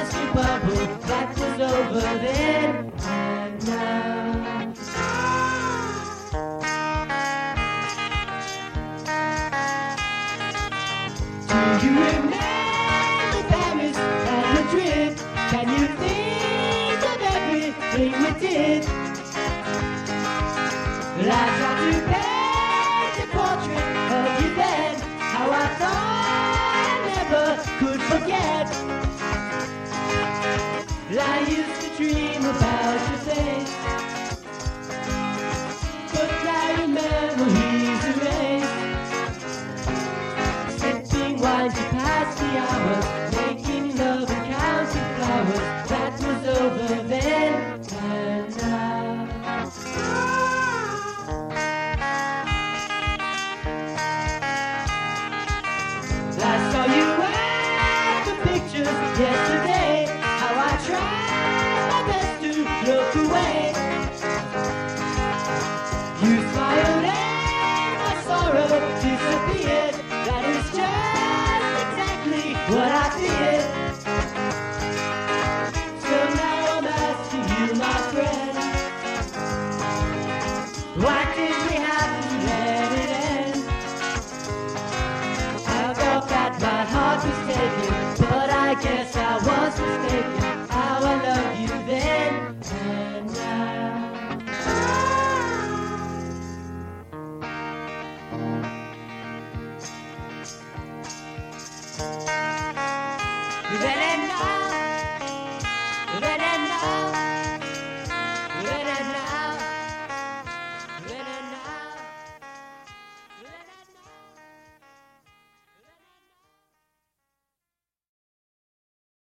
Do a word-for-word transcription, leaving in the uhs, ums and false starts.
plastic bubble that was over then and now. Do you remember Paris and Madrid? Can you think of everything we did? Well, I tried to paint a portrait of you then, how I thought I never could forget. Well, I used to dream about your face, but now your memories erased. Sipping wine to pass the hours, making love and counting flowers, that was over then and now. I saw you at the pictures yesterday, how I tried my best to look away. You smiled and my sorrow disappeared. That is just exactly what I feared. So now I'm asking you, my friend, why did we have to let it end? I thought that my heart was taken, but I guess I was mistaken.